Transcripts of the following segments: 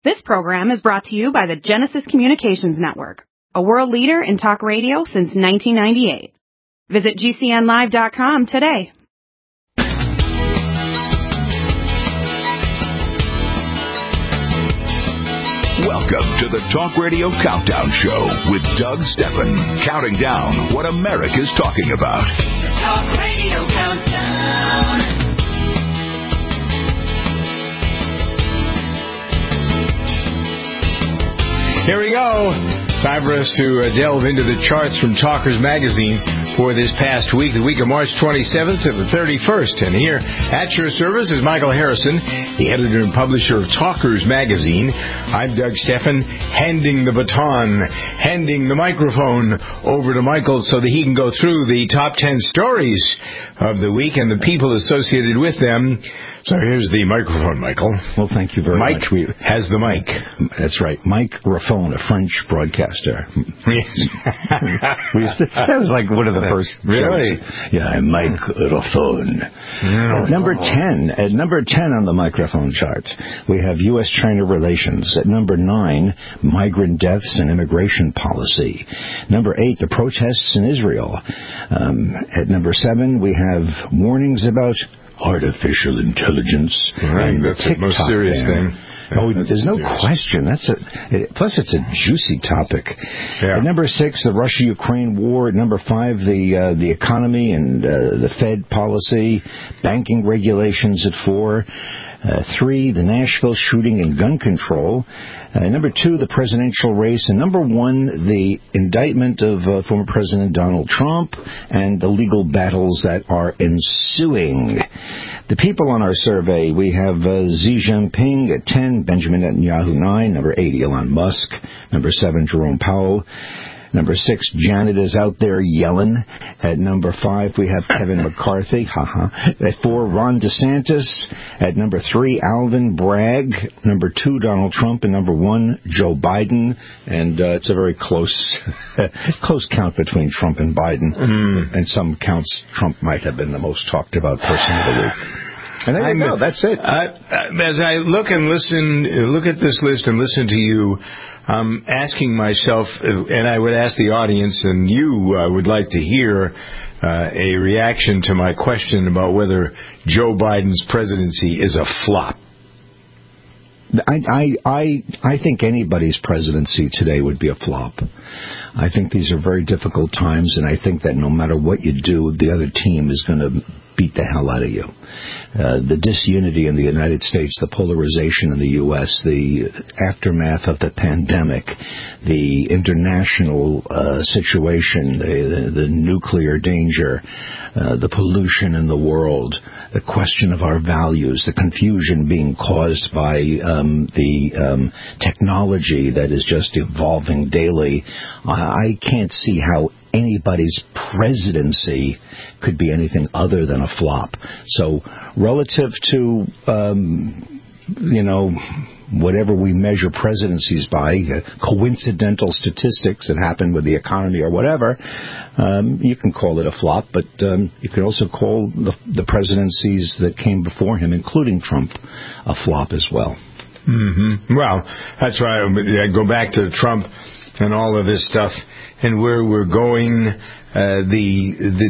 This program is brought to you by the Genesis Communications Network, a world leader in talk radio since 1998. Visit GCNlive.com today. Welcome to the Talk Radio Countdown Show with Doug Steffen, counting down what America's talking about. The Talk Radio Countdown. Here we go. Time for us to delve into the charts from Talkers Magazine for this past week, the week of March 27th to the 31st. And here at your service is Michael Harrison, the editor and publisher of Talkers Magazine. I'm Doug Steffen, handing the baton, handing the microphone over to Michael so that he can go through the top 10 stories of the week and the people associated with them. So here's the microphone, Michael. Well, thank you very much. Mike has the mic. That's right. Mike Raffone, a French broadcaster. That was like one of the first really? shows. Yeah, I'm Mike Raffone. At number 10 on the microphone chart, we have U.S.-China relations. At number 9, migrant deaths and immigration policy. Number 8, the protests in Israel. At number 7, we have warnings about artificial intelligence. Right, that's the most serious thing. Oh, there's no question. Plus, it's a juicy topic. Yeah. At number 6, the Russia-Ukraine war. At number 5, the economy and the Fed policy, banking regulations at 4. 3, the Nashville shooting and gun control. Number 2, the presidential race. And number 1, the indictment of former President Donald Trump and the legal battles that are ensuing. The people on our survey, we have Xi Jinping at 10, Benjamin Netanyahu 9, number 8, Elon Musk, number 7, Jerome Powell. Number 6, Janet is out there yelling. At number 5, we have Kevin McCarthy. At 4, Ron DeSantis. At number 3, Alvin Bragg. Number 2, Donald Trump. And number 1, Joe Biden. And it's a very close count between Trump and Biden. And some counts, Trump might have been the most talked about person of the week. And there you go. That's it. As I look at this list and listen to you, I'm asking myself, and I would ask the audience, and you would like to hear a reaction to my question about whether Joe Biden's presidency is a flop. I think anybody's presidency today would be a flop. I think these are very difficult times, and I think that no matter what you do, the other team is going to beat the hell out of you. The disunity in the United States, the polarization in the U.S., the aftermath of the pandemic, the international situation, the nuclear danger, the pollution in the world, the question of our values, the confusion being caused by the technology that is just evolving daily. I can't see how anybody's presidency could be anything other than a flop. So relative to, whatever we measure presidencies by, coincidental statistics that happen with the economy or whatever, you can call it a flop, but you could also call the presidencies that came before him, including Trump, a flop as well. Mm-hmm. Well, that's right. I go back to Trump and all of this stuff and where we're going, the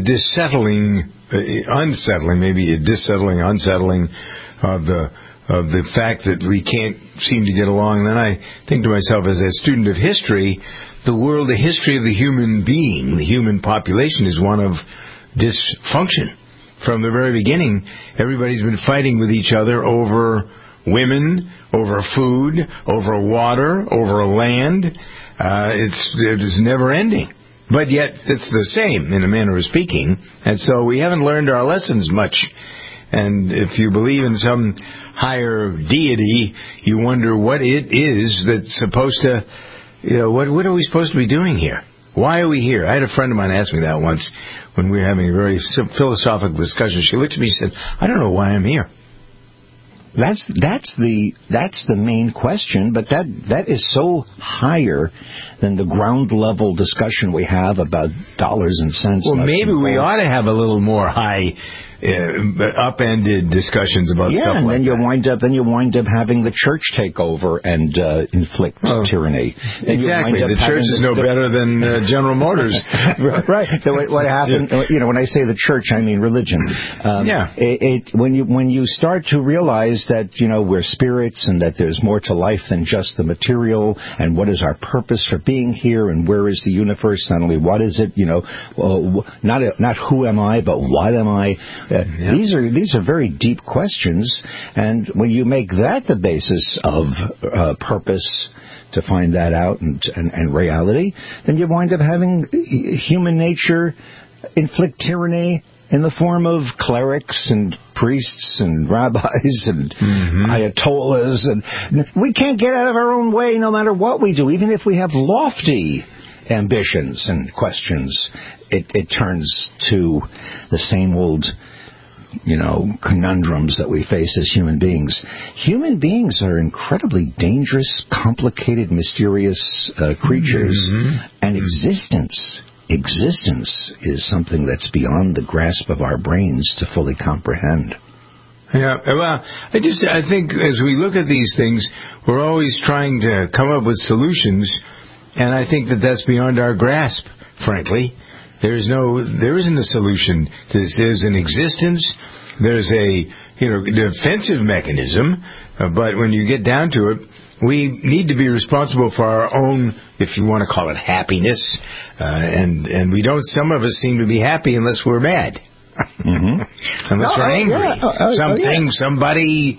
unsettling of the fact that we can't seem to get along. Then I think to myself, as a student of history, the history of the human being, the human population, is one of dysfunction. From the very beginning, everybody's been fighting with each other over women, over food, over water, over land. It is never ending. But yet, it's the same, in a manner of speaking. And so we haven't learned our lessons much. And if you believe in some higher deity, you wonder what it is that's supposed to, what are we supposed to be doing here? Why are we here? I had a friend of mine ask me that once when we were having a very philosophical discussion. She looked at me and said, I don't know why I'm here. That's the main question, but that is so higher than the ground level discussion we have about dollars and cents. Well, maybe we ought to have a little more high upended discussions about stuff and like then that. you wind up having the church take over and inflict tyranny. Exactly. The church is no better than General Motors. Right. So what happened? When I say the church, I mean religion. When you start to realize that we're spirits and that there's more to life than just the material, and what is our purpose for being here, and where is the universe? Not only what is it, not who am I, but what am I? These are very deep questions, and when you make that the basis of purpose, to find that out and reality, then you wind up having human nature inflict tyranny in the form of clerics and priests and rabbis and ayatollahs, and we can't get out of our own way no matter what we do, even if we have lofty ambitions and questions. It turns to the same old conundrums that we face as human beings. Human beings are incredibly dangerous, complicated, mysterious creatures, and existence is something that's beyond the grasp of our brains to fully comprehend. Yeah, well, I think as we look at these things, we're always trying to come up with solutions, and I think that's beyond our grasp, frankly. There isn't a solution to this. There's an existence. There's a defensive mechanism, but when you get down to it, we need to be responsible for our own, if you want to call it, happiness, and we don't. Some of us seem to be happy unless we're mad, unless we're angry. Somebody,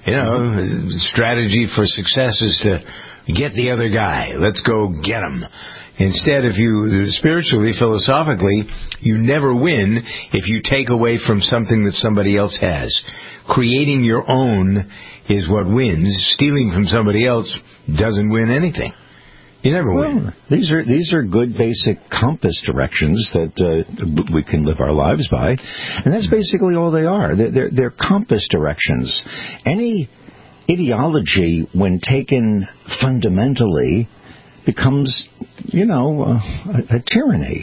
strategy for success is to get the other guy. Let's go get him. Instead, if you, spiritually, philosophically, you never win if you take away from something that somebody else has. Creating your own is what wins. Stealing from somebody else doesn't win anything. You never win. These are good basic compass directions that we can live our lives by, and that's basically all they are. They're compass directions. Any ideology, when taken fundamentally, becomes, a tyranny.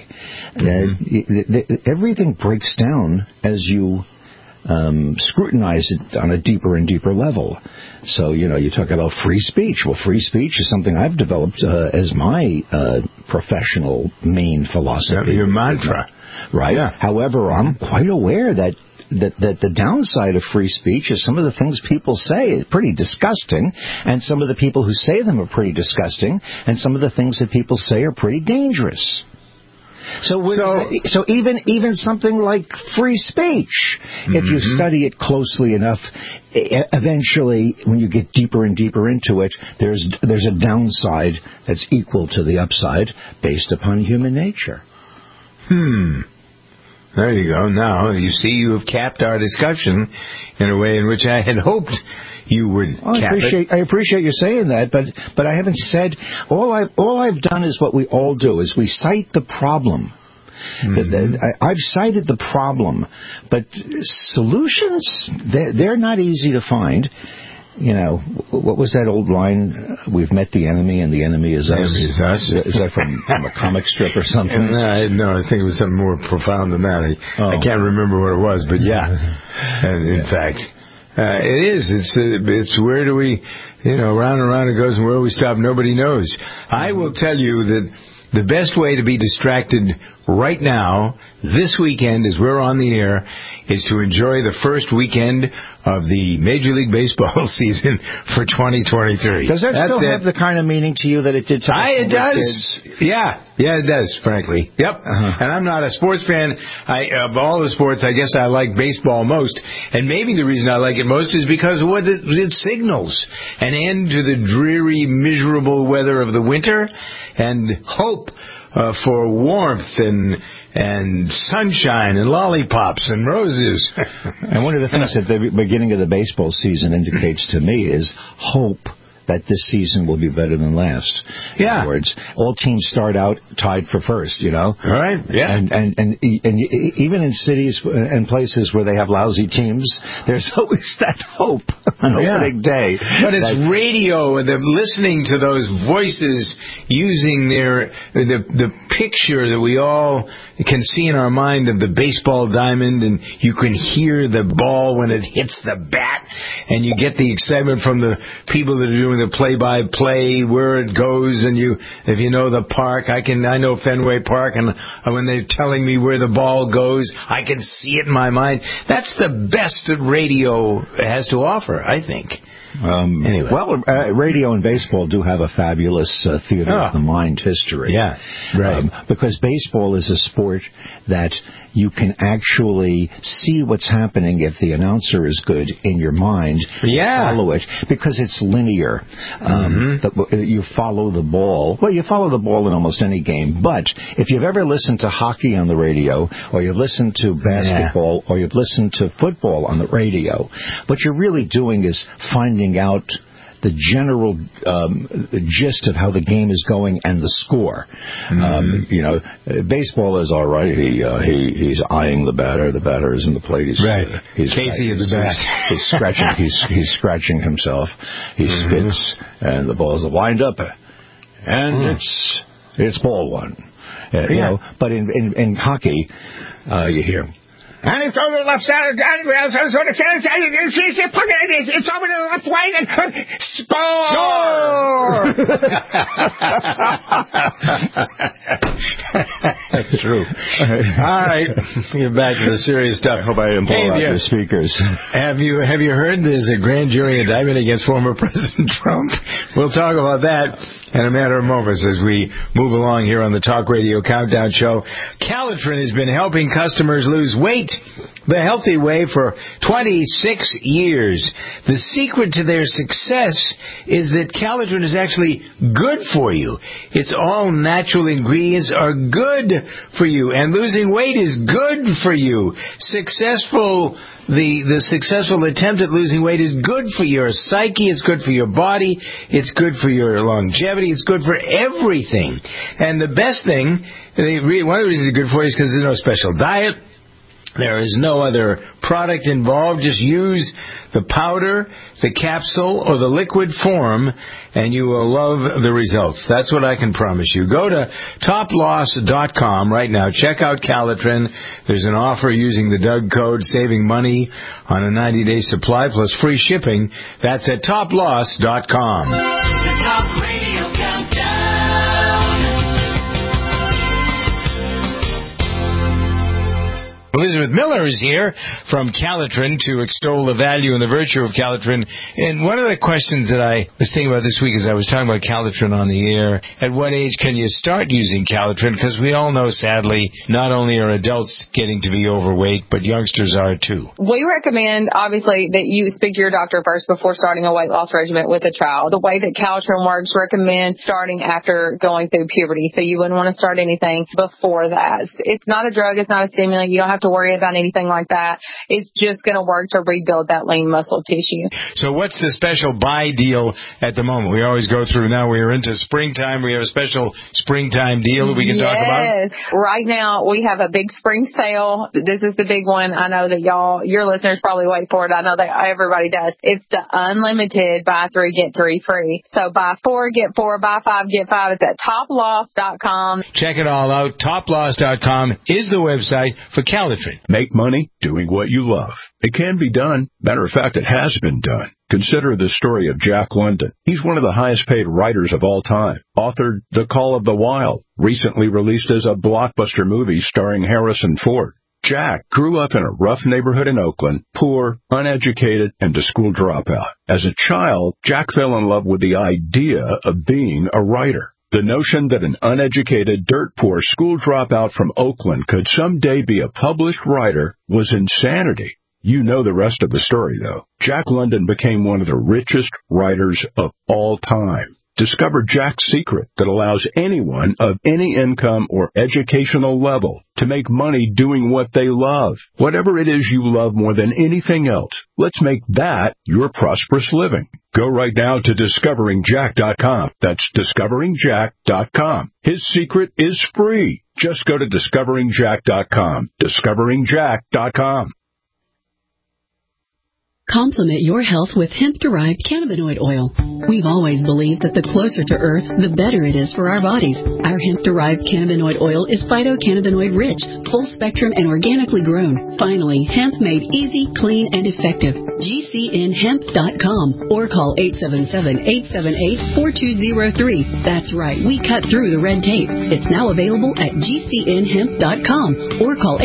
Everything breaks down as you scrutinize it on a deeper and deeper level. So, you talk about free speech. Well, free speech is something I've developed as my professional main philosophy. Your mantra. Right? Yeah. However, I'm quite aware that the downside of free speech is some of the things people say is pretty disgusting, and some of the people who say them are pretty disgusting, and some of the things that people say are pretty dangerous. So even something like free speech, if you study it closely enough, eventually, when you get deeper and deeper into it, there's a downside that's equal to the upside based upon human nature. There you go. Now, you see, you have capped our discussion in a way in which I had hoped you would cap it. I appreciate you saying that, but I haven't said... All I've done is what we all do, is we cite the problem. I've cited the problem, but solutions, they're not easy to find. What was that old line? We've met the enemy, and the enemy is us. Enemy is us. Is that from a comic strip or something? No, I think it was something more profound than that. I can't remember what it was, but yeah. And in fact, it is. It's where do we, round and round it goes, and where we stop, nobody knows. I will tell you that the best way to be distracted right now, this weekend, as we're on the air, is to enjoy the first weekend of the Major League Baseball season for 2023. Does that still have the kind of meaning to you that it did to it does. Kids? Yeah, it does, frankly. Yep. And I'm not a sports fan. Of all the sports, I guess I like baseball most. And maybe the reason I like it most is because of what it signals. An end to the dreary, miserable weather of the winter, and hope for warmth and sunshine and lollipops and roses. And one of the things that the beginning of the baseball season indicates to me is hope that this season will be better than last. In other words, all teams start out tied for first, All right, yeah. And even in cities and places where they have lousy teams, there's always that hope on opening day. But it's radio, and listening to those voices using the picture that we all can see in our mind of the baseball diamond, and you can hear the ball when it hits the bat, and you get the excitement from the people that are doing the play-by-play, where it goes, and if you know the park, I know Fenway Park, and when they're telling me where the ball goes, I can see it in my mind. That's the best that radio has to offer, I think. Anyway. Well, radio and baseball do have a fabulous theater of the mind history. Yeah, right. Because baseball is a sport that you can actually see what's happening if the announcer is good in your mind. Yeah. Follow it because it's linear. You follow the ball. Well, you follow the ball in almost any game. But if you've ever listened to hockey on the radio, or you've listened to basketball, or you've listened to football on the radio, what you're really doing is finding out the general gist of how the game is going and the score. Baseball is all right. He's eyeing the batter. The batter is in the plate. He's Casey at the bat. He's scratching. He's scratching himself. He spits, and the ball's lined up, and it's ball one. But in hockey, you hear. And it's over the left side. It's over the left wing. And score! That's true. All right, get back to the serious stuff. I hope I didn't blow out your speakers. Have you heard there's a grand jury indictment against former President Trump? We'll talk about that in a matter of moments as we move along here on the Talk Radio Countdown Show. Calitrin has been helping customers lose weight the healthy way for 26 years. The secret to their success is that Calitrin is actually good for you. Its all natural ingredients are good for you, and losing weight is good for you. The successful attempt at losing weight is good for your psyche, it's good for your body, it's good for your longevity, it's good for everything. And the best thing, one of the reasons it's good for you is because there's no special diet. There is no other product involved. Just use the powder, the capsule, or the liquid form, and you will love the results. That's what I can promise you. Go to toploss.com right now. Check out Calitrin. There's an offer using the Doug code, saving money on a 90-day supply plus free shipping. That's at toploss.com. The Talk Radio Countdown. Elizabeth Miller is here from Calitrin to extol the value and the virtue of Calitrin. And one of the questions that I was thinking about this week as I was talking about Calitrin on the air, at what age can you start using Calitrin? Because we all know, sadly, not only are adults getting to be overweight, but youngsters are too. We recommend, obviously, that you speak to your doctor first before starting a weight loss regimen with a child. The way that Calitrin works, recommend starting after going through puberty. So you wouldn't want to start anything before that. It's not a drug. It's not a stimulant. You don't have to worry about anything like that. It's just going to work to rebuild that lean muscle tissue. So what's the special buy deal at the moment? We always go through, now we are into springtime. We have a special springtime deal that we can talk about? Yes. Right now, we have a big spring sale. This is the big one. I know that your listeners probably wait for it. I know that everybody does. It's the unlimited buy 3, get 3 free. So buy 4, get 4, buy 5, get 5. It's at toploss.com. Check it all out. Toploss.com is the website for Calitrin. Make money doing what you love. It can be done. Matter of fact, it has been done. Consider the story of Jack London. He's one of the highest paid writers of all time. Authored The Call of the Wild, recently released as a blockbuster movie starring Harrison Ford. Jack grew up in a rough neighborhood in Oakland, poor, uneducated, and a school dropout. As a child, Jack fell in love with the idea of being a writer. The notion that an uneducated, dirt-poor school dropout from Oakland could someday be a published writer was insanity. You know the rest of the story, though. Jack London became one of the richest writers of all time. Discover Jack's secret that allows anyone of any income or educational level to make money doing what they love. Whatever it is you love more than anything else, let's make that your prosperous living. Go right now to discoveringjack.com. That's discoveringjack.com. His secret is free. Just go to discoveringjack.com. discoveringjack.com. Complement your health with hemp-derived cannabinoid oil. We've always believed that the closer to Earth, the better it is for our bodies. Our hemp-derived cannabinoid oil is phytocannabinoid-rich, full-spectrum, and organically grown. Finally, hemp made easy, clean, and effective. GCNhemp.com or call 877-878-4203. That's right, we cut through the red tape. It's now available at GCNhemp.com or call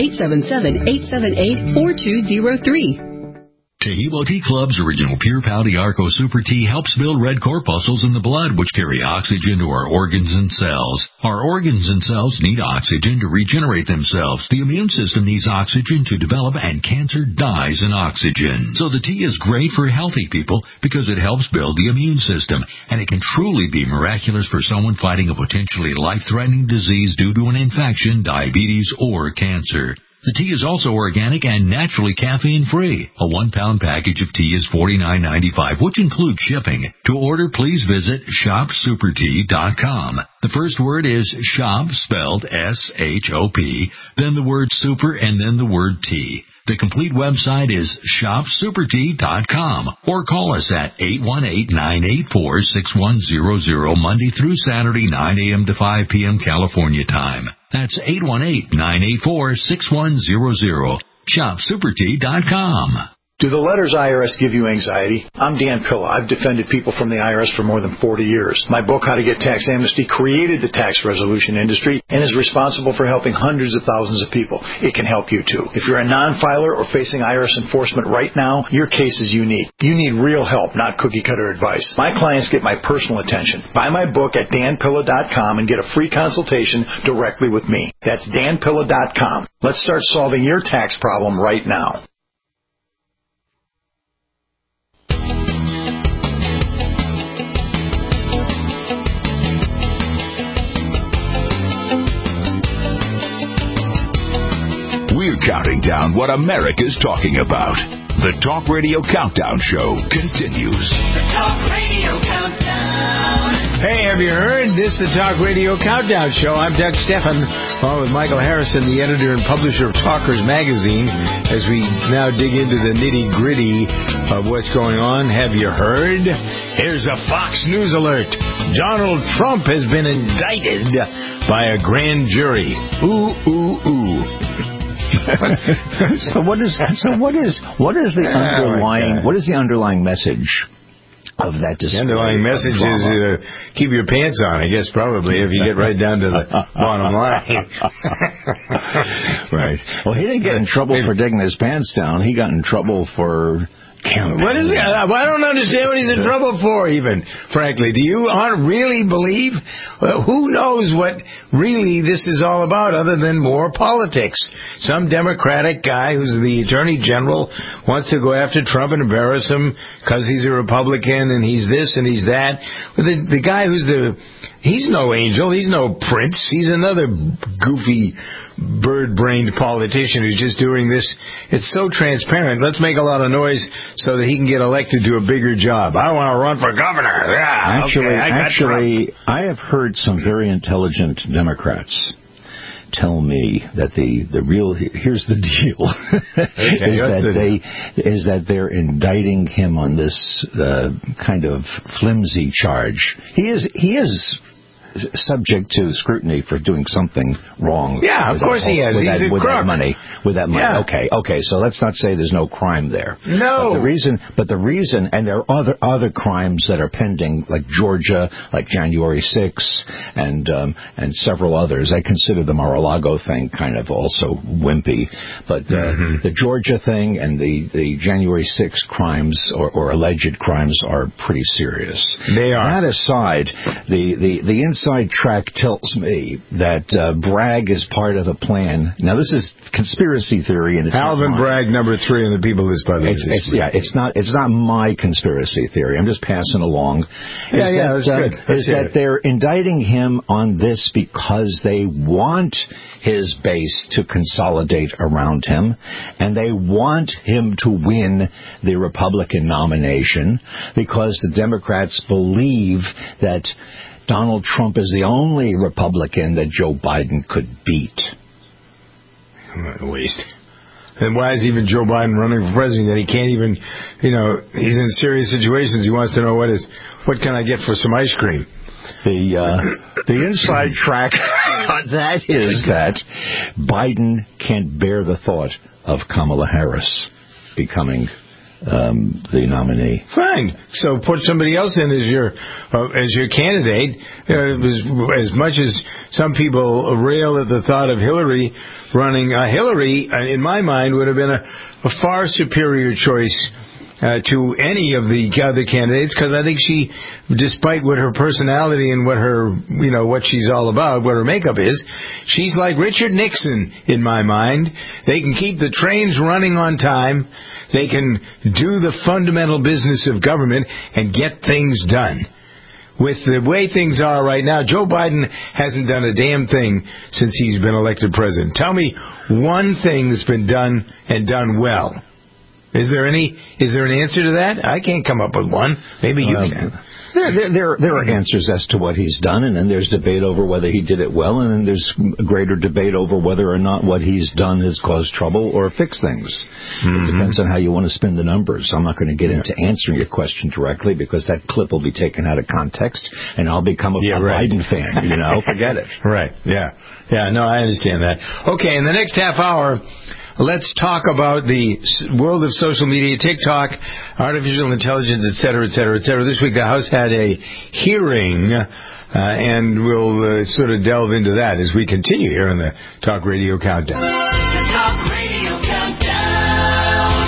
877-878-4203. Tehebo Tea Club's original Pure Pau Arco Super Tea helps build red corpuscles in the blood, which carry oxygen to our organs and cells. Our organs and cells need oxygen to regenerate themselves. The immune system needs oxygen to develop, and cancer dies in oxygen. So the tea is great for healthy people because it helps build the immune system, and it can truly be miraculous for someone fighting a potentially life-threatening disease due to an infection, diabetes, or cancer. The tea is also organic and naturally caffeine-free. A 1-pound package of tea is $49.95, which includes shipping. To order, please visit shopsupertea.com. The first word is shop, spelled S-H-O-P, then the word super, and then the word tea. The complete website is shopsupertea.com or call us at 818-984-6100 Monday through Saturday, 9 a.m. to 5 p.m. California time. That's 818-984-6100. Shopsupertea.com. Do the letters IRS give you anxiety? I'm Dan Pilla. I've defended people from the IRS for more than 40 years. My book, How to Get Tax Amnesty, created the tax resolution industry and is responsible for helping hundreds of thousands of people. It can help you, too. If you're a non-filer or facing IRS enforcement right now, your case is unique. You need real help, not cookie-cutter advice. My clients get my personal attention. Buy my book at danpilla.com and get a free consultation directly with me. That's danpilla.com. Let's start solving your tax problem right now. We're counting down what America's talking about. The Talk Radio Countdown Show continues. The Talk Radio Countdown. Hey, have you heard? This is the Talk Radio Countdown Show. I'm Doug Stephan, along with Michael Harrison, the editor and publisher of Talkers Magazine, as we now dig into the nitty-gritty of what's going on. Have you heard? Here's a Fox News alert. Donald Trump has been indicted by a grand jury. Ooh, ooh, ooh. What is the underlying message of that decision? The underlying message is keep your pants on, I guess, probably, if you get right down to the bottom line. Right. Well, he didn't get in trouble for digging his pants down. He got in trouble for campaigning. What is it? I don't understand what he's in trouble for, even, frankly. Do you really believe? Well, who knows what really this is all about other than more politics? Some Democratic guy who's the Attorney General wants to go after Trump and embarrass him because he's a Republican and he's this and he's that. But the guy he's no angel. He's no prince. He's another goofy bird-brained politician who's just doing this. It's so transparent. Let's make a lot of noise so that he can get elected to a bigger job. I want to run for governor. Yeah, actually, I have heard some very intelligent Democrats tell me that the real here's the deal is that they're indicting him on this kind of flimsy charge. He is subject to scrutiny for doing something wrong. Yeah, of course he is. He's a crook. With that money. Yeah. Okay. So let's not say there's no crime there. No. But the reason, and there are other crimes that are pending, like Georgia, like January 6th, and several others. I consider the Mar-a-Lago thing kind of also wimpy. But the Georgia thing and the January 6th crimes or alleged crimes are pretty serious. They are. That aside, the inside track tells me that Bragg is part of a plan. Now, this is conspiracy theory, and it's Alvin Bragg, number 3 on the people list, by the way. It's not my conspiracy theory. I'm just passing along. That's good. Is that they're indicting him on this because they want his base to consolidate around him, and they want him to win the Republican nomination because the Democrats believe that Donald Trump is the only Republican that Joe Biden could beat. At least. And why is even Joe Biden running for president? That he can't even, he's in serious situations. He wants to know what can I get for some ice cream? The inside track on that is that Biden can't bear the thought of Kamala Harris becoming the nominee. Fine. So put somebody else in as your candidate. As much as some people rail at the thought of Hillary running, Hillary, in my mind, would have been a far superior choice to any of the other candidates, because I think she, despite what her personality and what her, what she's all about, what her makeup is, she's like Richard Nixon in my mind. They can keep the trains running on time. They can do the fundamental business of government and get things done. With the way things are right now, Joe Biden hasn't done a damn thing since he's been elected president. Tell me one thing that's been done and done well. Is there an answer to that? I can't come up with one. Maybe you can. There are answers as to what he's done, and then there's debate over whether he did it well, and then there's a greater debate over whether or not what he's done has caused trouble or fixed things. It depends on how you want to spin the numbers. I'm not going to get into answering your question directly because that clip will be taken out of context, and I'll become a Biden fan. Forget it. Right. Yeah. No, I understand that. Okay, in the next half hour, let's talk about the world of social media, TikTok, artificial intelligence, et cetera, et cetera, et cetera. This week the House had a hearing, and we'll sort of delve into that as we continue here on the Talk Radio Countdown. The Talk Radio Countdown.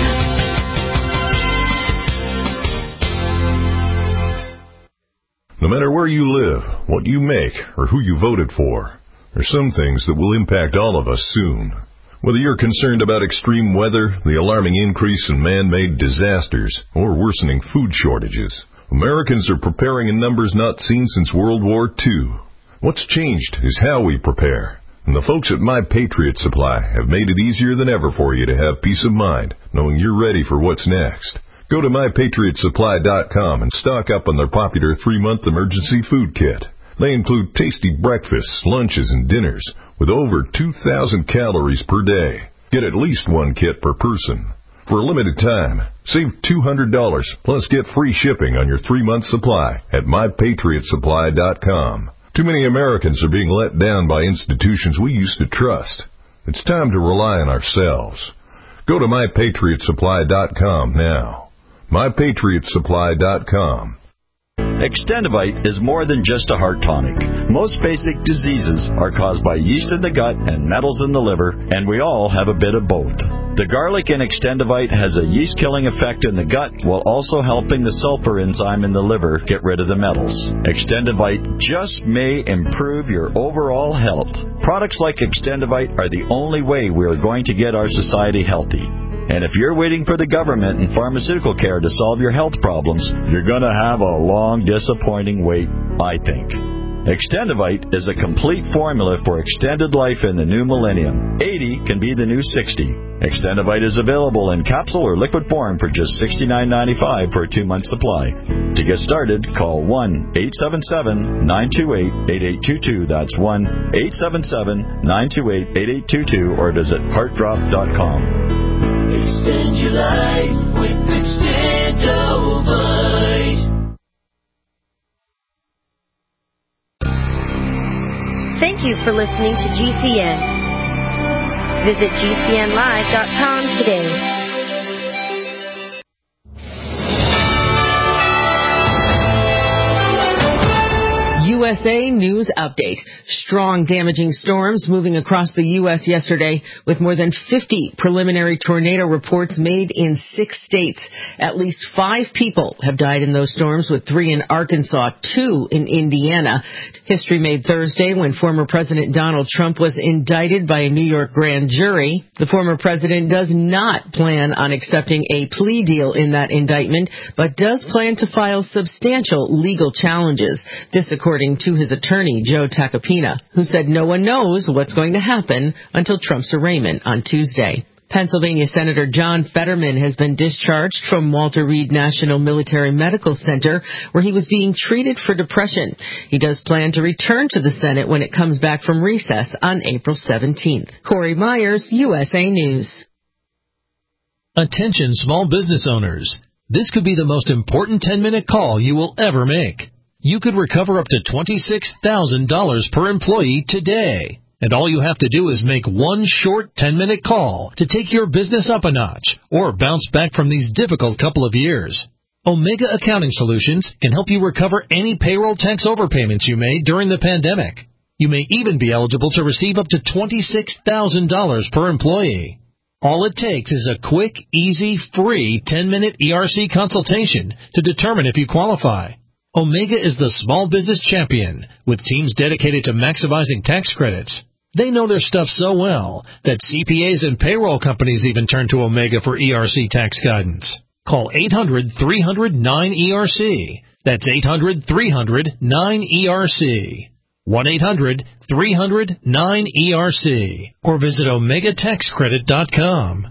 No matter where you live, what you make, or who you voted for, there's some things that will impact all of us soon. Whether you're concerned about extreme weather, the alarming increase in man-made disasters, or worsening food shortages, Americans are preparing in numbers not seen since World War II. What's changed is how we prepare. And the folks at My Patriot Supply have made it easier than ever for you to have peace of mind, knowing you're ready for what's next. Go to MyPatriotSupply.com and stock up on their popular 3-month emergency food kit. They include tasty breakfasts, lunches, and dinners with over 2,000 calories per day. Get at least one kit per person. For a limited time, save $200 plus get free shipping on your 3-month supply at MyPatriotSupply.com. Too many Americans are being let down by institutions we used to trust. It's time to rely on ourselves. Go to MyPatriotSupply.com now. MyPatriotSupply.com. Extendivite is more than just a heart tonic. Most basic diseases are caused by yeast in the gut and metals in the liver, and we all have a bit of both. The garlic in Extendivite has a yeast-killing effect in the gut while also helping the sulfur enzyme in the liver get rid of the metals. Extendivite just may improve your overall health. Products like Extendivite are the only way we are going to get our society healthy. And if you're waiting for the government and pharmaceutical care to solve your health problems, you're going to have a long, disappointing wait, I think. Extendivite is a complete formula for extended life in the new millennium. 80 can be the new 60. Extendivite is available in capsule or liquid form for just $69.95 for a 2-month supply. To get started, call 1-877-928-8822. That's 1-877-928-8822 or visit heartdrop.com. Extend your life with Extendivite. Thank you for listening to GCN. Visit GCNlive.com today. USA News Update. Strong, damaging storms moving across the U.S. yesterday with more than 50 preliminary tornado reports made in 6 states. At least 5 people have died in those storms, with 3 in Arkansas, 2 in Indiana. History made Thursday when former President Donald Trump was indicted by a New York grand jury. The former president does not plan on accepting a plea deal in that indictment, but does plan to file substantial legal challenges. This according to his attorney, Joe Tacopina, who said no one knows what's going to happen until Trump's arraignment on Tuesday. Pennsylvania Senator John Fetterman has been discharged from Walter Reed National Military Medical Center, where he was being treated for depression. He does plan to return to the Senate when it comes back from recess on April 17th. Corey Myers, USA News. Attention small business owners. This could be the most important 10-minute call you will ever make. You could recover up to $26,000 per employee today. And all you have to do is make one short 10-minute call to take your business up a notch or bounce back from these difficult couple of years. Omega Accounting Solutions can help you recover any payroll tax overpayments you made during the pandemic. You may even be eligible to receive up to $26,000 per employee. All it takes is a quick, easy, free 10-minute ERC consultation to determine if you qualify. Omega is the small business champion with teams dedicated to maximizing tax credits. They know their stuff so well that CPAs and payroll companies even turn to Omega for ERC tax guidance. Call 800-300-9ERC. That's 800-300-9ERC. 1-800-300-9ERC. Or visit OmegaTaxCredit.com.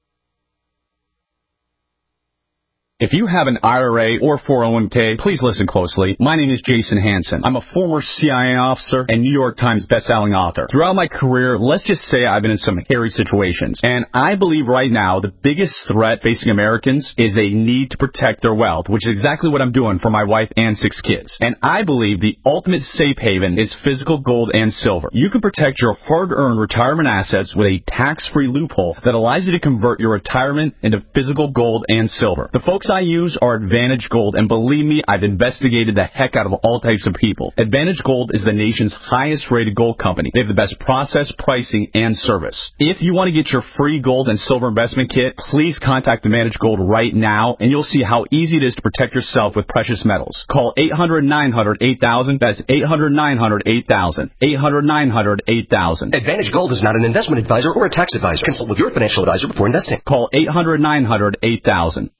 If you have an IRA or 401k, please listen closely. My name is Jason Hansen. I'm a former CIA officer and New York Times bestselling author. Throughout my career, let's just say I've been in some hairy situations. And I believe right now the biggest threat facing Americans is they need to protect their wealth, which is exactly what I'm doing for my wife and 6 kids. And I believe the ultimate safe haven is physical gold and silver. You can protect your hard-earned retirement assets with a tax-free loophole that allows you to convert your retirement into physical gold and silver. The folks I use are Advantage Gold, and believe me, I've investigated the heck out of all types of people. Advantage Gold is the nation's highest-rated gold company. They have the best process, pricing, and service. If you want to get your free gold and silver investment kit, please contact Advantage Gold right now, and you'll see how easy it is to protect yourself with precious metals. Call 800-900-8000. That's 800-900-8000. 800-900-8000. Advantage Gold is not an investment advisor or a tax advisor. Consult with your financial advisor before investing. Call 800-900-8000.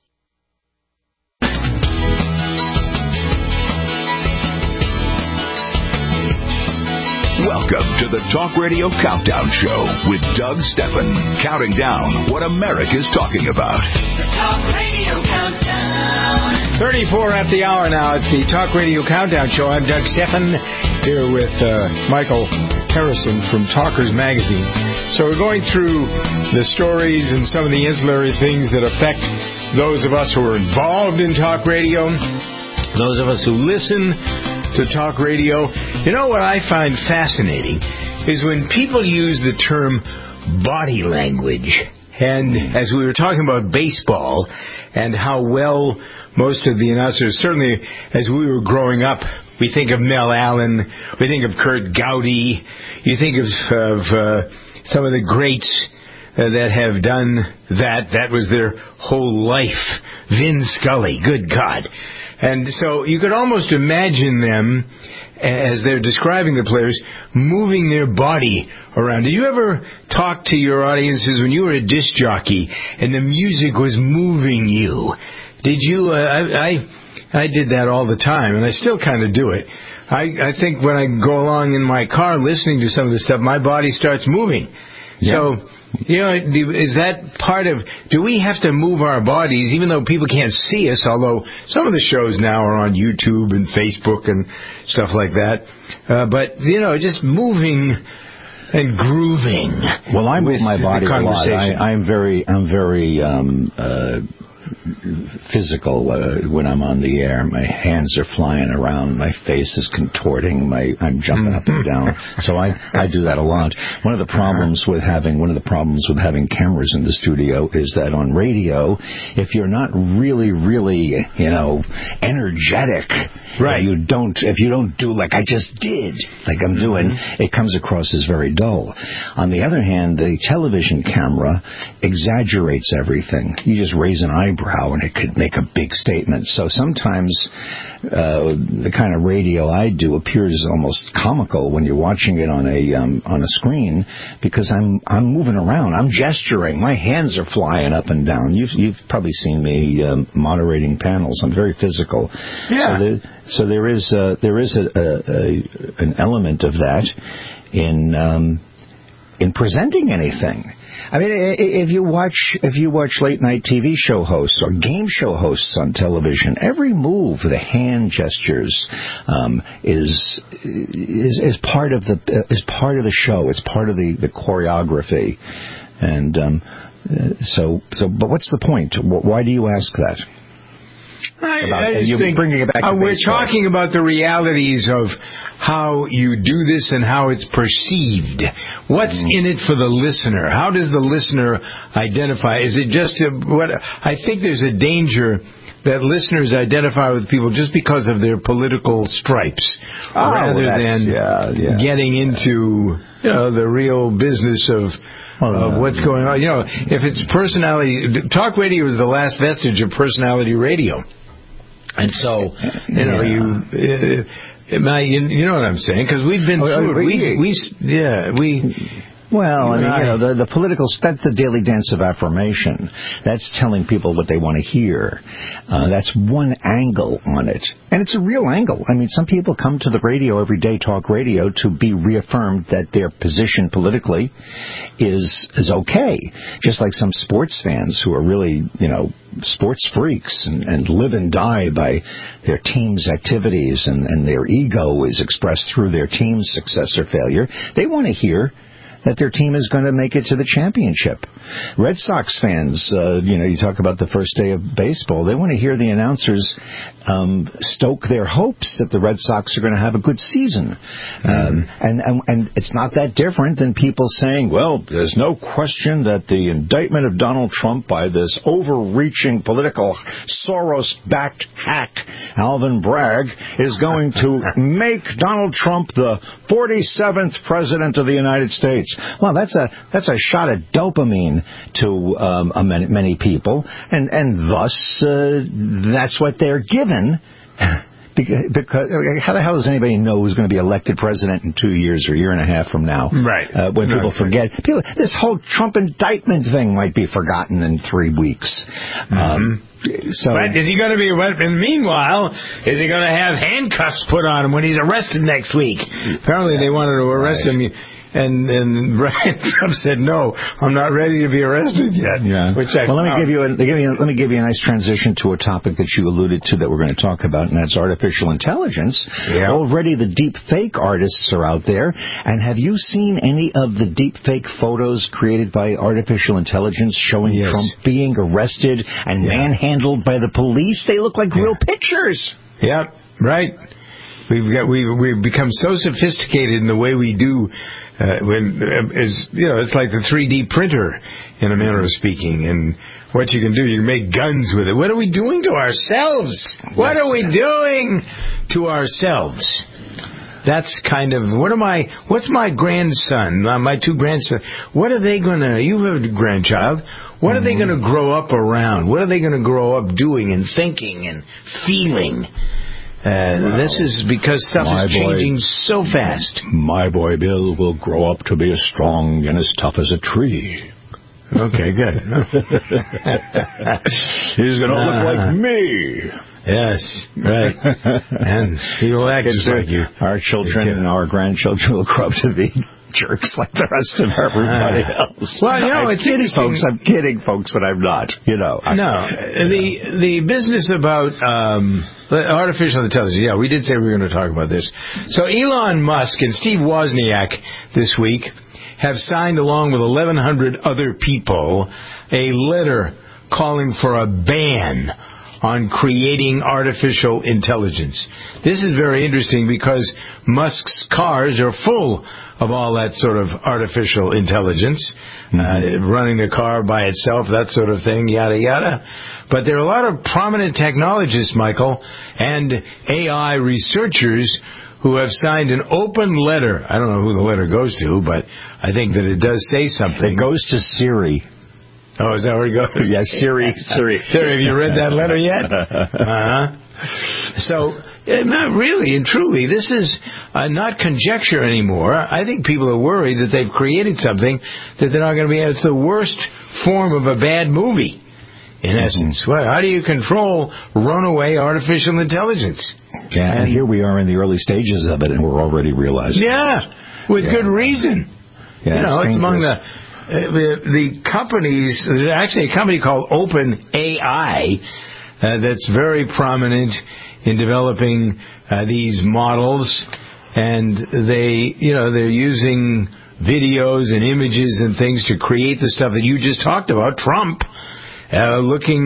Welcome to the Talk Radio Countdown Show with Doug Stephan, counting down what America's talking about. The Talk Radio Countdown. 34 at the hour now. It's the Talk Radio Countdown Show. I'm Doug Stephan here with Michael Harrison from Talkers Magazine. So we're going through the stories and some of the ancillary things that affect those of us who are involved in talk radio, those of us who listen to talk radio. You know what I find fascinating is when people use the term body language. And as we were talking about baseball and how well most of the announcers, certainly as we were growing up, we think of Mel Allen, we think of Kurt Gowdy, you think of some of the greats that have done that. That was their whole life. Vin Scully, good God. And so you could almost imagine them, as they're describing the players, moving their body around. Did you ever talk to your audiences when you were a disc jockey and the music was moving you? Did you? I did that all the time, and I still kind of do it. I think when I go along in my car listening to some of the stuff, my body starts moving. Yeah. So, you know, is that part of, do we have to move our bodies, even though people can't see us, although some of the shows now are on YouTube and Facebook and stuff like that, but, you know, just moving and grooving. Well, I move my body a lot. I'm very physical when I'm on the air. My hands are flying around. My face is contorting. I'm jumping up and down. So I do that a lot. One of the problems with having cameras in the studio is that on radio, if you're not really, energetic, right? If you don't do like I just did, like I'm doing, it comes across as very dull. On the other hand, the television camera exaggerates everything. You just raise an eyebrow and it could make a big statement. So sometimes the kind of radio I do appears almost comical when you're watching it on a screen, because I'm moving around, I'm gesturing, my hands are flying up and down. You've probably seen me moderating panels. I'm very physical. Yeah. So there is an element of that in presenting anything. I mean, if you watch late night TV show hosts or game show hosts on television, every move, the hand gestures, is part of the show. It's part of the choreography, and but what's the point? Why do you ask that? We're talking about the realities of how you do this and how it's perceived. What's in it for the listener? How does the listener identify? Is it just I think there's a danger that listeners identify with people just because of their political stripes, rather than getting into the real business of what's going on. If it's personality, talk radio is the last vestige of personality radio. And so, you know what I'm saying? Because we've been through it. Well, the political, that's the daily dance of affirmation. That's telling people what they want to hear. That's one angle on it. And it's a real angle. I mean, some people come to the radio every day, talk radio, to be reaffirmed that their position politically is okay. Just like some sports fans who are really, sports freaks and live and die by their team's activities, and their ego is expressed through their team's success or failure. They want to hear that their team is going to make it to the championship. Red Sox fans, you talk about the first day of baseball, they want to hear the announcers stoke their hopes that the Red Sox are going to have a good season. And it's not that different than people saying, well, there's no question that the indictment of Donald Trump by this overreaching political Soros-backed hack, Alvin Bragg, is going to make Donald Trump the 47th president of the United States. Well, that's a shot of dopamine to many people, and thus that's what they're given. Because how the hell does anybody know who's going to be elected president in 2 years or a year and a half from now? Right. When people forget. This whole Trump indictment thing might be forgotten in 3 weeks. But is he going to be? Meanwhile, is he going to have handcuffs put on him when he's arrested next week? Apparently, they wanted to arrest him. And Brian Trump said, "No, I'm not ready to be arrested yet." Yeah. Let me give you a nice transition to a topic that you alluded to that we're going to talk about, and that's artificial intelligence. Yeah. Already, the deep fake artists are out there, and have you seen any of the deep fake photos created by artificial intelligence showing Trump being arrested and manhandled by the police? They look like real pictures. Yeah, right. We've become so sophisticated in the way we do. It's like the 3D printer, in a manner of speaking, and what you can do, you can make guns with it. What are we doing to ourselves? What are we doing to ourselves? That's kind of, what's my grandson, my 2 grandsons, what are they going to, you have a grandchild, what are they going to grow up around? What are they going to grow up doing and thinking and feeling? This is because stuff is changing so fast. My boy Bill will grow up to be as strong and as tough as a tree. Okay, good. He's going to look like me. Yes, right. And he will act just like you. Our children and our grandchildren will grow up to be jerks like the rest of everybody else. Well, it's interesting. Folks, I'm kidding, folks, but I'm not. No, the business about artificial intelligence. Yeah, we did say we were going to talk about this. So Elon Musk and Steve Wozniak this week have signed, along with 1,100 other people, a letter calling for a ban on creating artificial intelligence. This is very interesting because Musk's cars are full of all that sort of artificial intelligence, running the car by itself, that sort of thing, yada, yada. But there are a lot of prominent technologists, Michael, and AI researchers who have signed an open letter. I don't know who the letter goes to, but I think that it does say something. It goes to Siri. Oh, is that where it goes? Yes, Siri. Siri, have you read that letter yet? So, really and truly, this is not conjecture anymore. I think people are worried that they've created something that they're not going to be. It's the worst form of a bad movie, in essence. Well, how do you control runaway artificial intelligence? Yeah, and here we are in the early stages of it, and we're already realizing. Yeah, with good reason. Yeah, it's among the companies. There's actually a company called OpenAI that's very prominent in developing these models, and they're using videos and images and things to create the stuff that you just talked about. Trump it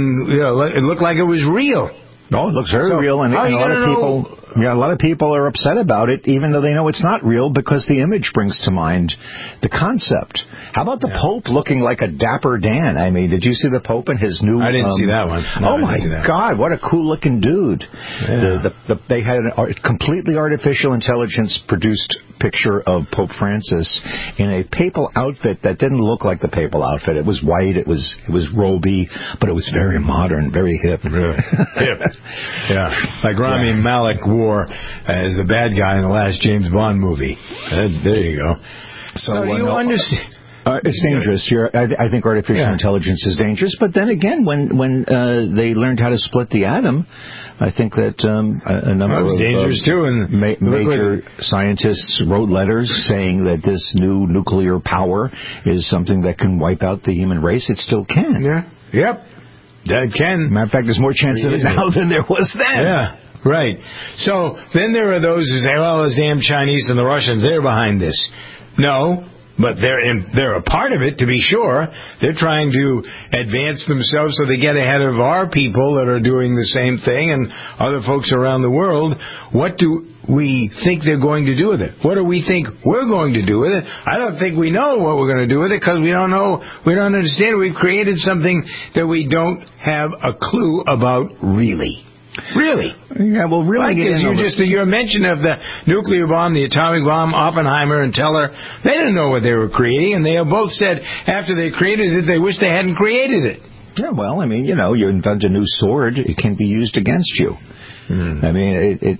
looked like it was real. No, it looks very real, and a lot of people. Yeah, a lot of people are upset about it, even though they know it's not real, because the image brings to mind the concept. How about the Pope looking like a Dapper Dan? I mean, did you see the Pope and his new... I didn't see that one. No, my God, what a cool-looking dude. Yeah. They had a completely artificial intelligence-produced picture of Pope Francis in a papal outfit that didn't look like the papal outfit. It was white, it was roby, but it was very modern, very hip. Really? Hip. Yeah. Like Rami Malek wore as the bad guy in the last James Bond movie. There you go. So do you understand? It's dangerous. I think artificial intelligence is dangerous. But then again, when they learned how to split the atom, I think that a number of dangerous too. And major scientists wrote letters saying that this new nuclear power is something that can wipe out the human race. It still can. Yeah. Yep. That can. Matter of fact, there's more chance of it now than there was then. Yeah. Right. So then there are those who say, well, those damn Chinese and the Russians, they're behind this. No, but they're a part of it, to be sure. They're trying to advance themselves so they get ahead of our people that are doing the same thing and other folks around the world. What do we think they're going to do with it? What do we think we're going to do with it? I don't think we know what we're going to do with it because we don't know, we don't understand. We've created something that we don't have a clue about really. Really? Yeah, well, really. Your mention of the nuclear bomb, the atomic bomb, Oppenheimer and Teller, they didn't know what they were creating, and they have both said after they created it, they wish they hadn't created it. Yeah, well, I mean, you invent a new sword, it can be used against you. I mean,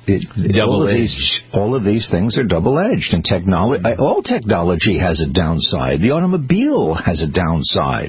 all of these things are double-edged, and all technology has a downside. The automobile has a downside.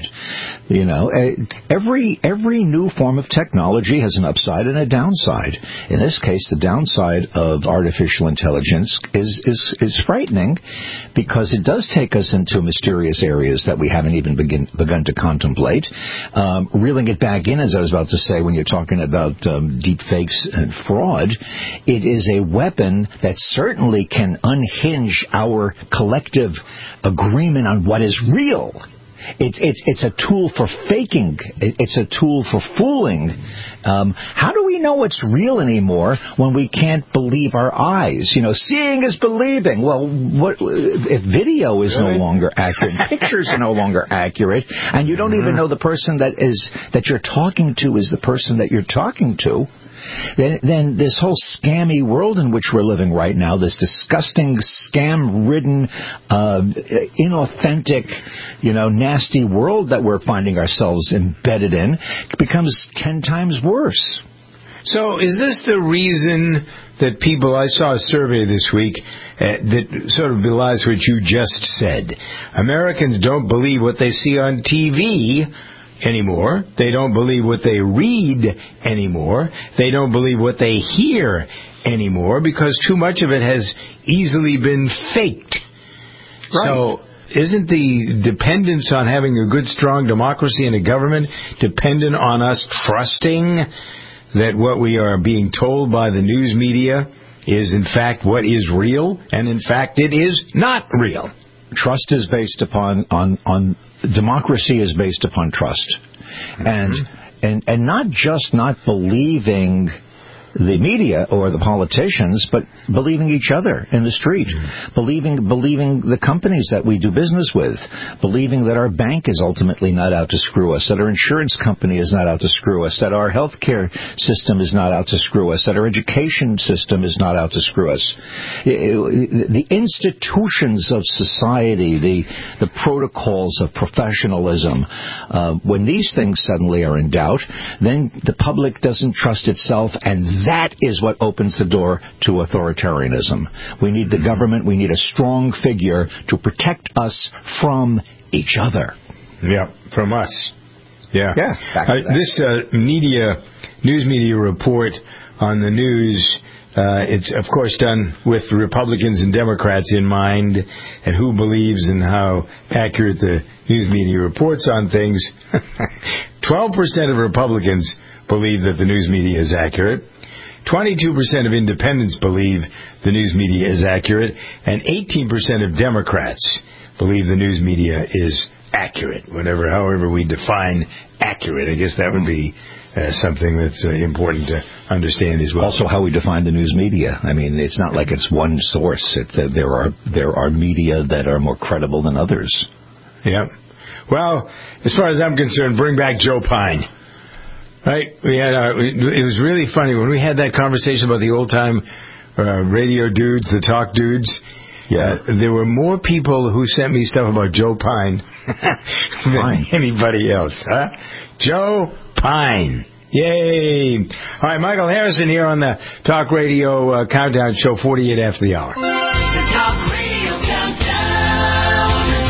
Every new form of technology has an upside and a downside. In this case, the downside of artificial intelligence is frightening because it does take us into mysterious areas that we haven't even begun to contemplate. Reeling it back in, as I was about to say, when you're talking about deep fakes and fraud, it is a weapon that certainly can unhinge our collective agreement on what is real. It's a tool for faking. It's a tool for fooling. How do we know what's real anymore when we can't believe our eyes? Seeing is believing. Well, what if video is no longer accurate, pictures are no longer accurate, and you don't even know the person that you're talking to is the person that you're talking to? Then this whole scammy world in which we're living right now, this disgusting, scam-ridden, inauthentic, nasty world that we're finding ourselves embedded in, becomes 10 times worse. So is this the reason that I saw a survey this week that sort of belies what you just said. Americans don't believe what they see on TV anymore. They don't believe what they read anymore. They don't believe what they hear anymore because too much of it has easily been faked. Right. So isn't the dependence on having a good, strong democracy and a government dependent on us trusting that what we are being told by the news media is in fact what is real, and in fact it is not real? Trust is based upon democracy is based upon trust. and not just not believing the media or the politicians, but believing each other in the street, believing the companies that we do business with, believing that our bank is ultimately not out to screw us, that our insurance company is not out to screw us, that our healthcare system is not out to screw us, that our education system is not out to screw us. The institutions of society, the protocols of professionalism, when these things suddenly are in doubt, then the public doesn't trust itself, and that is what opens the door to authoritarianism. We need the government. We need a strong figure to protect us from each other. Yeah, from us. Yeah. This news media report on the news, it's, of course, done with Republicans and Democrats in mind, and who believes in how accurate the news media reports on things. 12% of Republicans believe that the news media is accurate. 22% of independents believe the news media is accurate, and 18% of Democrats believe the news media is accurate, however we define accurate. I guess that would be something that's important to understand as well. Also, how we define the news media. I mean, it's not like it's one source. There are media that are more credible than others. Yeah. Well, as far as I'm concerned, bring back Joe Pine. Right, it was really funny when we had that conversation about the old-time radio dudes, the talk dudes. Yeah, there were more people who sent me stuff about Joe Pine than anybody else. Huh? Joe Pine, yay! All right, Michael Harrison here on the Talk Radio Countdown Show, 48 after the hour. The Talk Radio Countdown.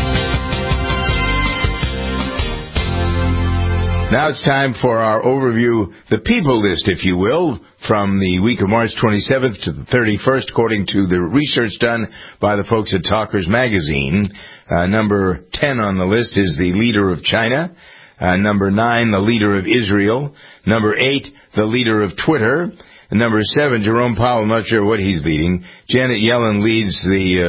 Now it's time for our overview, the people list, if you will, from the week of March 27th to the 31st, according to the research done by the folks at Talkers Magazine. Number 10 on the list is the leader of China. Number 9, the leader of Israel. Number 8, the leader of Twitter. And number 7, Jerome Powell, I'm not sure what he's leading. Janet Yellen leads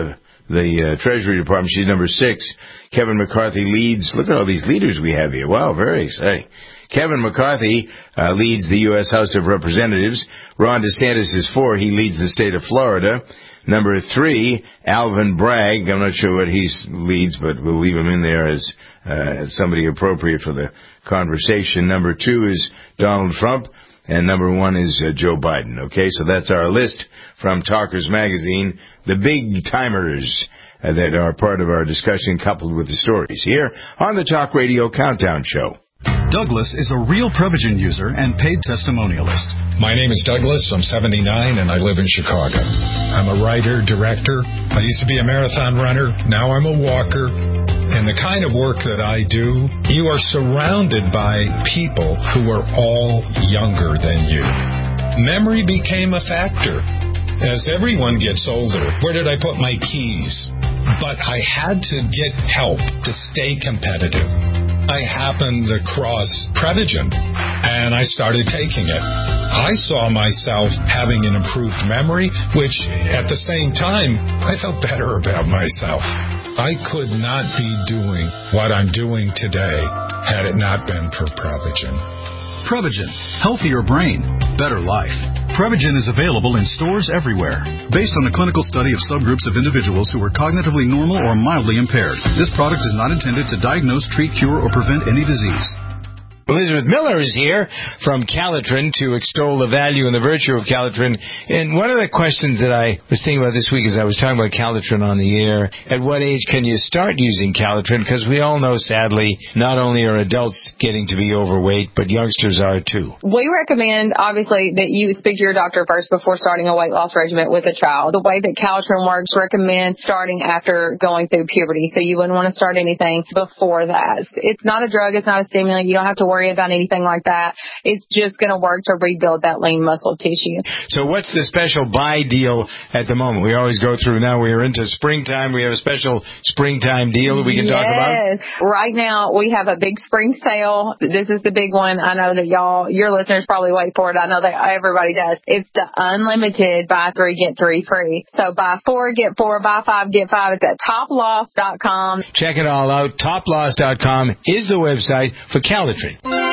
the Treasury Department. She's number 6. Kevin McCarthy leads. Look at all these leaders we have here. Wow, very exciting. Kevin McCarthy leads the U.S. House of Representatives. Ron DeSantis is 4. He leads the state of Florida. Number 3, Alvin Bragg. I'm not sure what he leads, but we'll leave him in there as somebody appropriate for the conversation. Number 2 is Donald Trump. And number 1 is Joe Biden. Okay, so that's our list from Talkers Magazine. The big timers that are part of our discussion, coupled with the stories here on the Talk Radio Countdown Show. Douglas is a real Prevagen user and paid testimonialist. My name is Douglas. I'm 79 and I live in Chicago. I'm a writer, director. I used to be a marathon runner. Now I'm a walker. And the kind of work that I do, you are surrounded by people who are all younger than you. Memory became a factor. As everyone gets older, where did I put my keys? But I had to get help to stay competitive. I happened across Prevagen, and I started taking it. I saw myself having an improved memory, which, at the same time, I felt better about myself. I could not be doing what I'm doing today had it not been for Prevagen. Prevagen. Healthier brain. Better life. Prevagen is available in stores everywhere. Based on a clinical study of subgroups of individuals who were cognitively normal or mildly impaired, this product is not intended to diagnose, treat, cure, or prevent any disease. Elizabeth Miller is here from Calitrin to extol the value and the virtue of Calitrin. And one of the questions that I was thinking about this week as I was talking about Calitrin on the air, at what age can you start using Calitrin? Because we all know, sadly, not only are adults getting to be overweight, but youngsters are too. We recommend, obviously, that you speak to your doctor first before starting a weight loss regimen with a child. The way that Calitrin works, recommend starting after going through puberty. So you wouldn't want to start anything before that. It's not a drug. It's not a stimulant. You don't have to worry about anything like that. It's just going to work to rebuild that lean muscle tissue. So what's the special buy deal at the moment? We always go through, now we are into springtime. We have a special springtime deal that we can talk about? Yes. Right now, we have a big spring sale. This is the big one. I know that your listeners probably wait for it. I know that everybody does. It's the unlimited buy 3, get 3 free. So buy 4, get 4, buy 5, get 5. It's at toploss.com. Check it all out. Toploss.com is the website for Calitrin.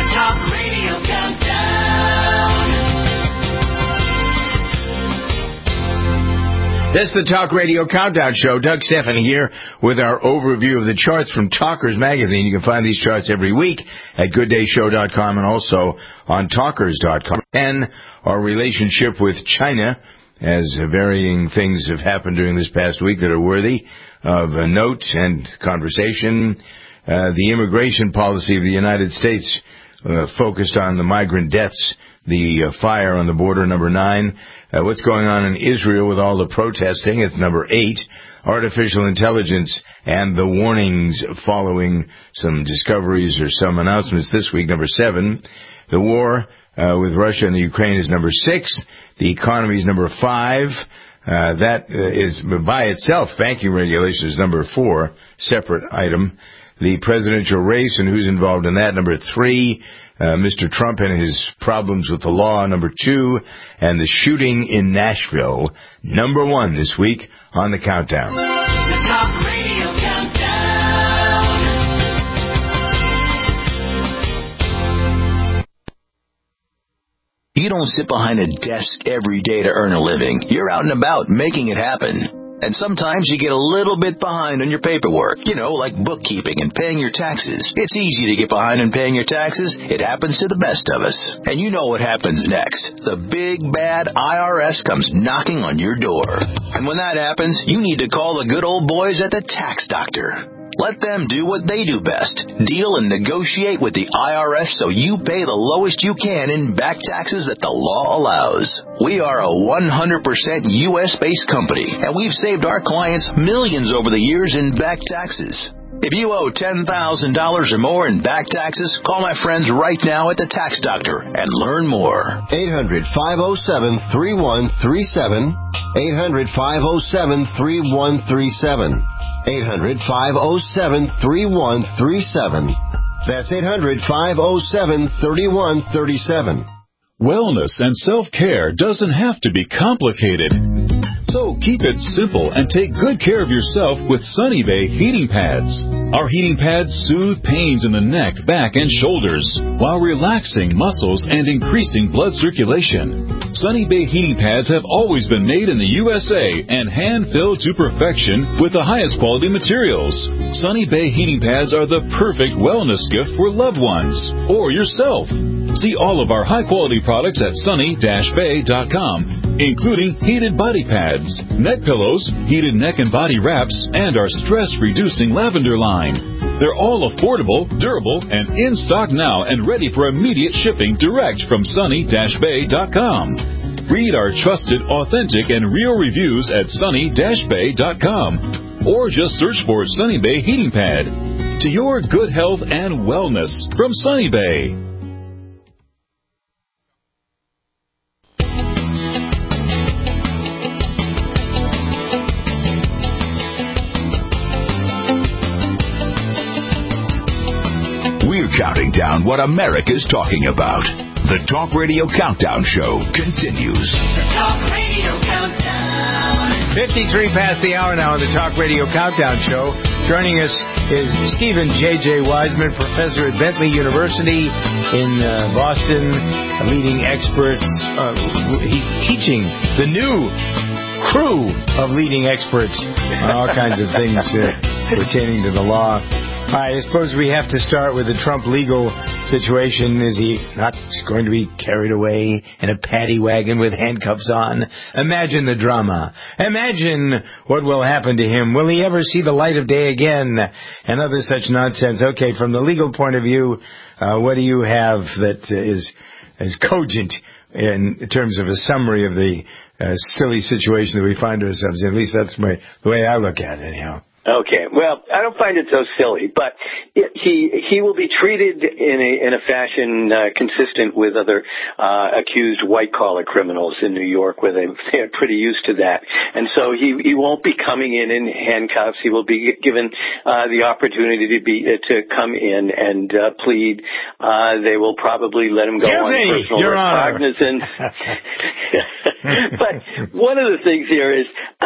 Talk Radio Countdown. This is the Talk Radio Countdown Show. Doug Stephanie here with our overview of the charts from Talkers Magazine. You can find these charts every week at GoodDayShow.com and also on Talkers.com. And our relationship with China, as varying things have happened during this past week that are worthy of a note and conversation. The immigration policy of the United States focused on the migrant deaths, the fire on the border, number 9. What's going on in Israel with all the protesting, it's number 8. Artificial intelligence and the warnings following some discoveries or some announcements this week, number 7. The war with Russia and the Ukraine is number 6. The economy is number 5. That is by itself. Banking regulation is number 4, separate item. The presidential race and who's involved in that, number 3. Mr. Trump and his problems with the law, number 2. And the shooting in Nashville, number 1 this week on the countdown. The Talk Radio Countdown. You don't sit behind a desk every day to earn a living. You're out and about making it happen. And sometimes you get a little bit behind on your paperwork, like bookkeeping and paying your taxes. It's easy to get behind on paying your taxes. It happens to the best of us. And you know what happens next. The big, bad IRS comes knocking on your door. And when that happens, you need to call the good old boys at the Tax Doctor. Let them do what they do best. Deal and negotiate with the IRS so you pay the lowest you can in back taxes that the law allows. We are a 100% U.S.-based company, and we've saved our clients millions over the years in back taxes. If you owe $10,000 or more in back taxes, call my friends right now at the Tax Doctor and learn more. 800-507-3137. 800-507-3137. 800-507-3137. That's 800-507-3137. Wellness and self-care doesn't have to be complicated. So keep it simple and take good care of yourself with Sunny Bay heating pads. Our heating pads soothe pains in the neck, back, and shoulders while relaxing muscles and increasing blood circulation. Sunny Bay heating pads have always been made in the USA and hand-filled to perfection with the highest quality materials. Sunny Bay heating pads are the perfect wellness gift for loved ones or yourself. See all of our high-quality products at sunny-bay.com, including heated body pads, neck pillows, heated neck and body wraps, and our stress-reducing lavender line. They're all affordable, durable, and in stock now and ready for immediate shipping direct from sunny-bay.com. Read our trusted, authentic, and real reviews at sunny-bay.com, or just search for Sunny Bay Heating Pad. To your good health and wellness from Sunny Bay. Counting down what America's talking about. The Talk Radio Countdown Show continues. The Talk Radio Countdown. 53 past the hour now on the Talk Radio Countdown Show. Joining us is Stephen J.J. Wiseman, professor at Bentley University in Boston, leading experts. He's teaching the new crew of leading experts on all kinds of things pertaining to the law. All right, I suppose we have to start with the Trump legal situation. Is he not going to be carried away in a paddy wagon with handcuffs on? Imagine the drama. Imagine what will happen to him. Will he ever see the light of day again? And other such nonsense. Okay, from the legal point of view, what do you have that is cogent in terms of a summary of the silly situation that we find ourselves in? At least that's the way I look at it, anyhow. Okay, well, I don't find it so silly, but he will be treated in a fashion consistent with other accused white-collar criminals in New York, where they're pretty used to that. And so he won't be coming in handcuffs. He will be given the opportunity to come in and plead. They will probably let him go on personal recognizance. But one of the things here is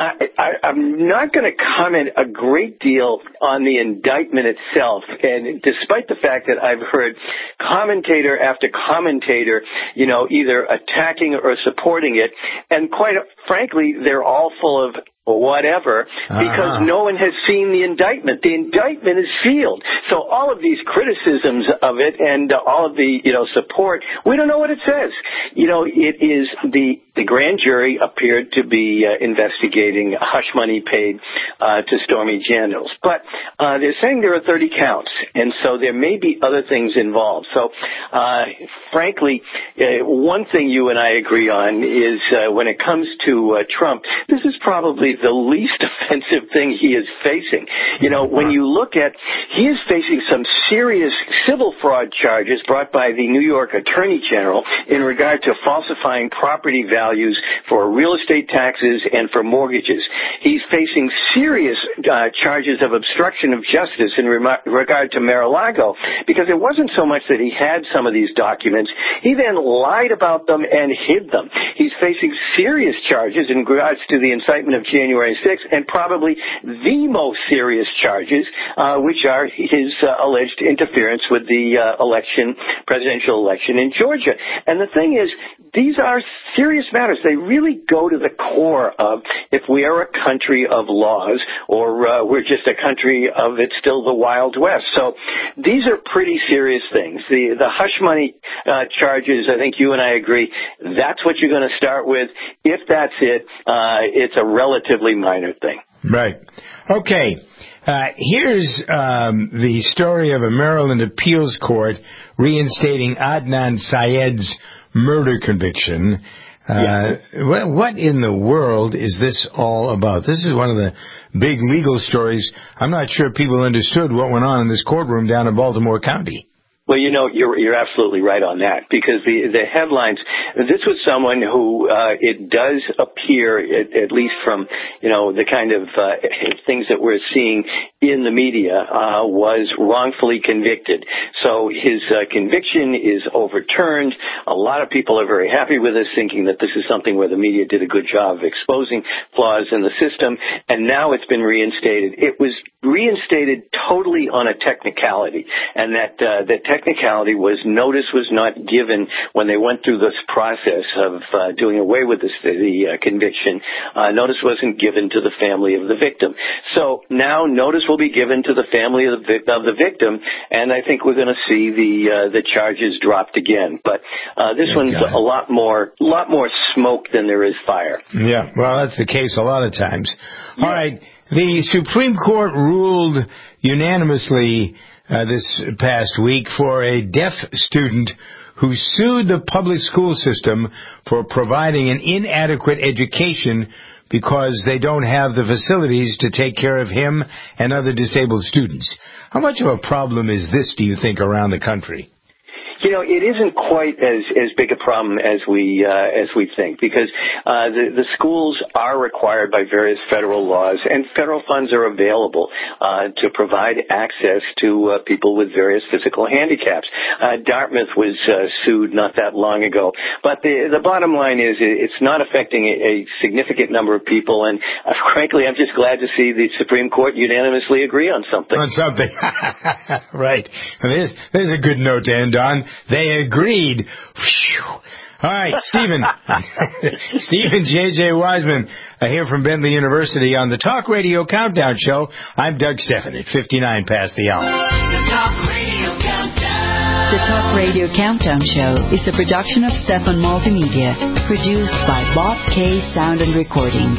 I'm not going to comment a great deal on the indictment itself, and despite the fact that I've heard commentator after commentator, either attacking or supporting it, and quite frankly, they're all full of whatever, because no one has seen the indictment. The indictment is sealed. So all of these criticisms of it and all of the, support, we don't know what it says. It is the grand jury appeared to be investigating hush money paid to Stormy Daniels. But they're saying there are 30 counts, and so there may be other things involved. So, frankly, one thing you and I agree on is when it comes to Trump, this is probably the least offensive thing he is facing. When you look at, he is facing some serious civil fraud charges brought by the New York Attorney General in regard to falsifying property values for real estate taxes and for mortgages. He's facing serious charges of obstruction of justice in regard to Mar-a-Lago, because it wasn't so much that he had some of these documents, he then lied about them and hid them. He's facing serious charges in regards to the incitement of January 6th, and probably the most serious charges, which are his alleged interference with the presidential election in Georgia. And the thing is, these are serious matters. They really go to the core of if we are a country of laws or we're just a country of it's still the Wild West. So these are pretty serious things. The hush money charges, I think you and I agree, that's what you're going to start with. If that's it, it's a relatively minor thing. Right. Okay. Here's the story of a Maryland appeals court reinstating Adnan Syed's murder conviction. What in the world is this all about? This is one of the big legal stories. I'm not sure people understood what went on in this courtroom down in Baltimore County. Well, you're absolutely right on that, because the headlines, this was someone who, it does appear, at least from, the kind of things that we're seeing in the media, was wrongfully convicted. So his conviction is overturned. A lot of people are very happy with this, thinking that this is something where the media did a good job of exposing flaws in the system, and now it's been reinstated. It was reinstated totally on a technicality, and that technicality was notice was not given when they went through this process of doing away with the conviction. Notice wasn't given to the family of the victim. So now notice will be given to the family of the victim, and I think we're going to see the charges dropped again. But this one's a lot more smoke than there is fire. Yeah, well, that's the case a lot of times. Yeah. All right, the Supreme Court ruled unanimously this past week for a deaf student who sued the public school system for providing an inadequate education because they don't have the facilities to take care of him and other disabled students. How much of a problem is this, do you think, around the country? It isn't quite as big a problem as we think, because the schools are required by various federal laws, and federal funds are available to provide access to people with various physical handicaps. Dartmouth was sued not that long ago, but the bottom line is it's not affecting a significant number of people, and frankly, I'm just glad to see the Supreme Court unanimously agree on something. On something, right? There's a good note to end on. They agreed. Whew. All right, Stephen. Stephen J.J. Wiseman here from Bentley University on the Talk Radio Countdown Show. I'm Doug Stephan at 59 past the hour. The Talk Radio Countdown. The Talk Radio Countdown Show is a production of Stephan Multimedia, produced by Bob K. Sound and Recording.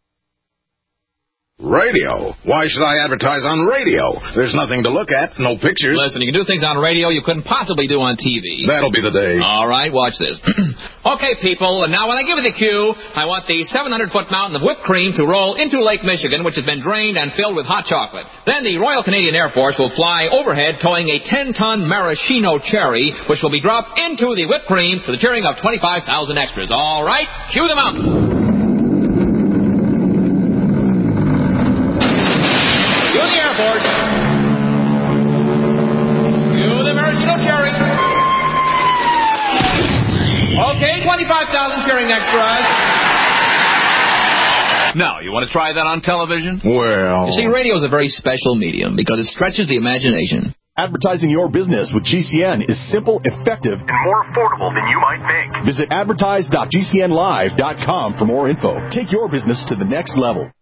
Radio? Why should I advertise on radio? There's nothing to look at, no pictures. Listen, you can do things on radio you couldn't possibly do on TV. That'll be the day. All right, watch this. Okay, people, now when I give you the cue, I want the 700-foot mountain of whipped cream to roll into Lake Michigan, which has been drained and filled with hot chocolate. Then the Royal Canadian Air Force will fly overhead towing a 10-ton maraschino cherry, which will be dropped into the whipped cream to the cheering of 25,000 extras. All right, cue the mountain. Okay, 25,000 cheering extras. Now, you want to try that on television? Well... You see, radio is a very special medium because it stretches the imagination. Advertising your business with GCN is simple, effective, and more affordable than you might think. Visit advertise.gcnlive.com for more info. Take your business to the next level.